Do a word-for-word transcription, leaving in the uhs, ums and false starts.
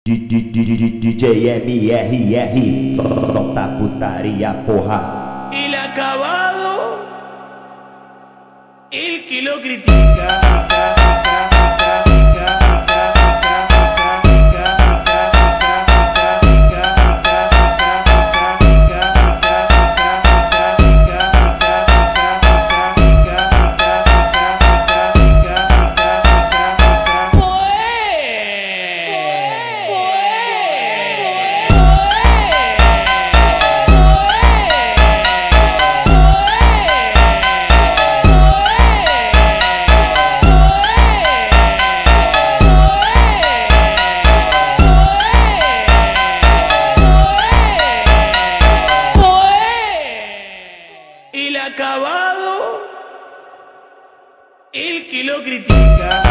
D J M R R, solta putaria, porra. El acabado, el que lo critica. El acabado, el que lo critica.